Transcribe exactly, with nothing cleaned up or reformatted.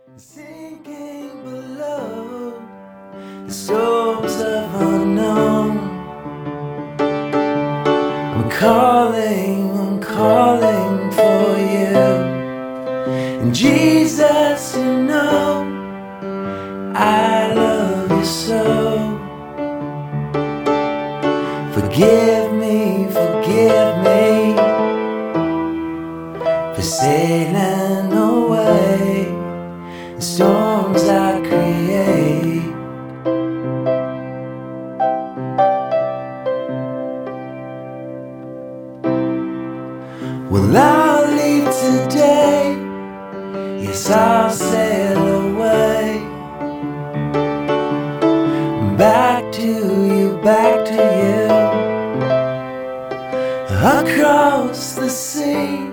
Sinking below the storms of unknown, I'm calling, I'm calling for you. And Jesus, you know I love you so. Forgive me, forgive me for sailing away the storms I create. Well, I'll leave today, yes, I'll sail away, back to you, back to you, across the sea.